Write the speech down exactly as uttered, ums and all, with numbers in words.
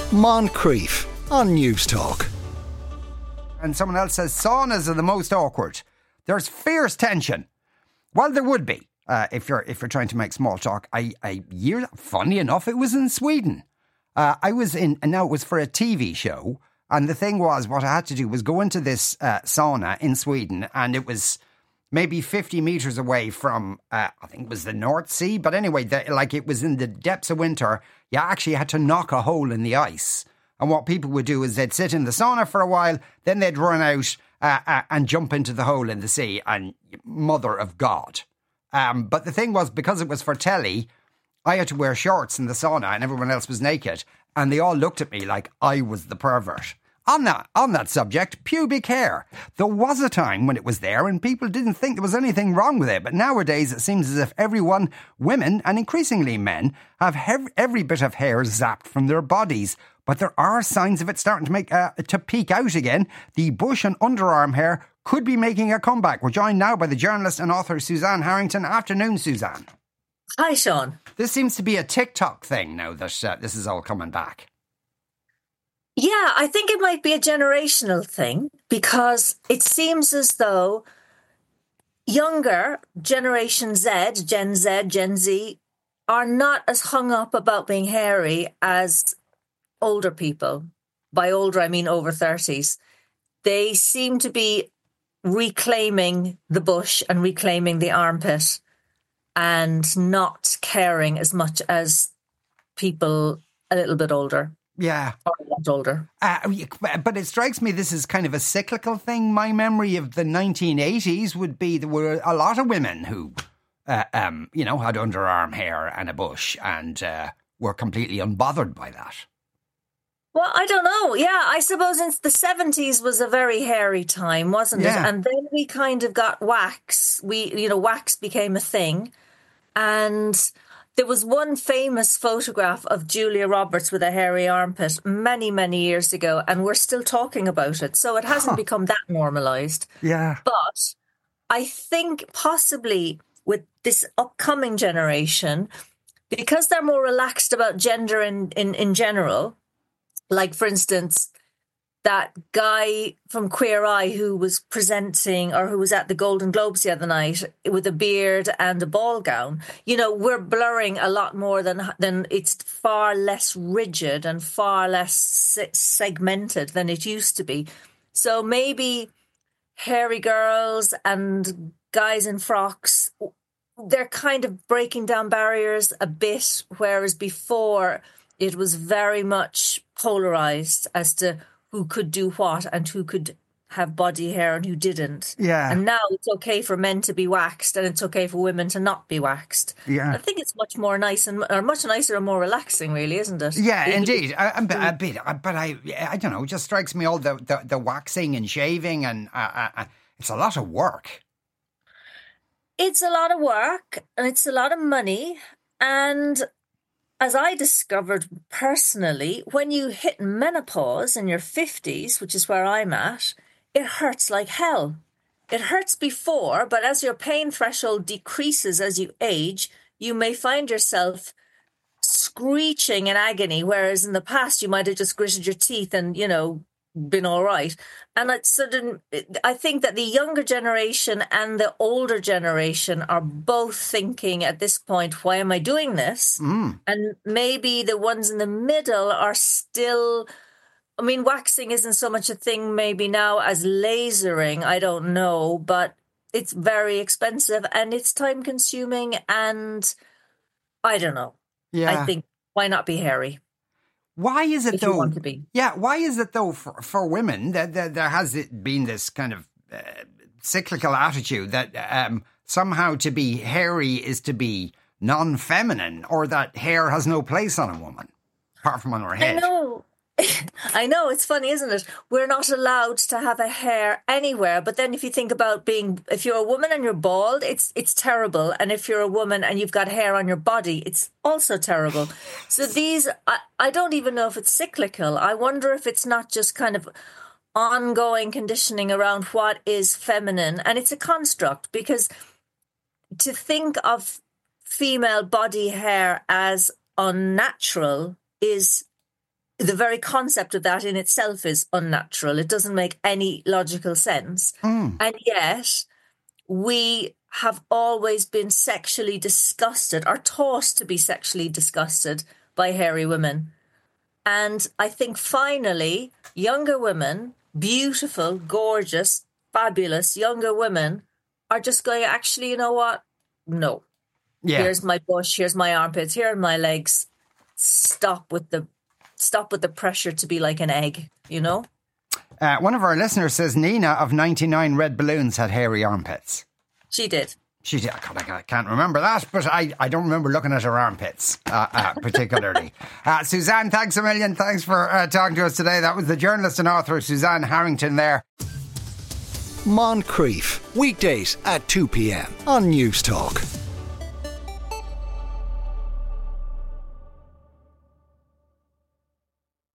Moncrief on News Talk. And someone else says saunas are the most awkward. There's fierce tension. Well, there would be uh, if you're if you're trying to make small talk. I, I year funny enough, it was in Sweden. Uh, I was in, and now it was for a T V show. And the thing was, what I had to do was go into this uh, sauna in Sweden, and it was maybe fifty metres away from, uh, I think it was the North Sea. But anyway, the, like it was in the depths of winter. You actually had to knock a hole in the ice. And what people would do is they'd sit in the sauna for a while, then they'd run out uh, uh, and jump into the hole in the sea. And mother of God. Um, but the thing was, because it was for telly, I had to wear shorts in the sauna and everyone else was naked. And they all looked at me like I was the pervert. On that, on that subject, pubic hair. There was a time when it was there and people didn't think there was anything wrong with it. But nowadays it seems as if everyone, women and increasingly men, have hev- every bit of hair zapped from their bodies. But there are signs of it starting to make uh, to peak out again. The bush and underarm hair could be making a comeback. We're joined now by the journalist and author Suzanne Harrington. Afternoon, Suzanne. Hi, Sean. This seems to be a TikTok thing now that uh, this is all coming back. Yeah, I think it might be a generational thing because it seems as though younger Generation Z, Gen Z, Gen Z, are not as hung up about being hairy as older people. By older, I mean over thirties. They seem to be reclaiming the bush and reclaiming the armpit and not caring as much as people a little bit older. Yeah. Or a lot older. Uh, but it strikes me this is kind of a cyclical thing. My memory of the nineteen eighties would be there were a lot of women who, uh, um, you know, had underarm hair and a bush and uh, were completely unbothered by that. Well, I don't know. Yeah, I suppose in the seventies was a very hairy time, wasn't Yeah. it? And then we kind of got wax. We, you know, wax became a thing. And there was one famous photograph of Julia Roberts with a hairy armpit many, many years ago, and we're still talking about it. So it hasn't Huh. become that normalised. Yeah. But I think possibly with this upcoming generation, because they're more relaxed about gender in, in, in general, like, for instance, that guy from Queer Eye who was presenting or who was at the Golden Globes the other night with a beard and a ball gown, you know, we're blurring a lot more than than it's far less rigid and far less se- segmented than it used to be. So maybe hairy girls and guys in frocks, they're kind of breaking down barriers a bit, whereas before it was very much polarized as to who could do what and who could have body hair and who didn't. Yeah. And now it's okay for men to be waxed and it's okay for women to not be waxed. Yeah. I think it's much more nice and or much nicer and more relaxing, really, isn't it? Yeah, It- indeed. A, a, bit- a bit, uh, but I, I don't know. It just strikes me all the the, the waxing and shaving, and uh, uh, uh, it's a lot of work. It's a lot of work and it's a lot of money. And as I discovered personally, when you hit menopause in your fifties, which is where I'm at, it hurts like hell. It hurts before, but as your pain threshold decreases as you age, you may find yourself screeching in agony, whereas in the past you might have just gritted your teeth and, you know, been all right. And it's sudden, I think that the younger generation and the older generation are both thinking at this point, why am I doing this? Mm. And maybe the ones in the middle are still, I mean, waxing isn't so much a thing maybe now as lasering. I don't know, but it's very expensive and it's time consuming. And I don't know. Yeah. I think, why not be hairy? Why is it If though? you want to be. Yeah, why is it though for, for women that, that there has it been this kind of uh, cyclical attitude that um, somehow to be hairy is to be non-feminine, or that hair has no place on a woman apart from on her head? I know. I know, it's funny, isn't it? We're not allowed to have a hair anywhere. But then if you think about being, if you're a woman and you're bald, it's it's terrible. And if you're a woman and you've got hair on your body, it's also terrible. So these, I, I don't even know if it's cyclical. I wonder if it's not just kind of ongoing conditioning around what is feminine. And it's a construct, because to think of female body hair as unnatural is the very concept of that in itself is unnatural. It doesn't make any logical sense. Mm. And yet we have always been sexually disgusted, or taught to be sexually disgusted by hairy women. And I think finally younger women, beautiful, gorgeous, fabulous younger women, are just going, actually, you know what? No. Yeah. Here's my bush, here's my armpits, here are my legs. Stop with the stop with the pressure to be like an egg, you know? Uh, one of our listeners says Nina of ninety-nine Red Balloons had hairy armpits. She did. She did. God, I can't remember that, but I, I don't remember looking at her armpits uh, uh, particularly. uh, Suzanne, thanks a million. Thanks for uh, talking to us today. That was the journalist and author Suzanne Harrington there. Moncrief, weekdays at two p.m. on News Talk.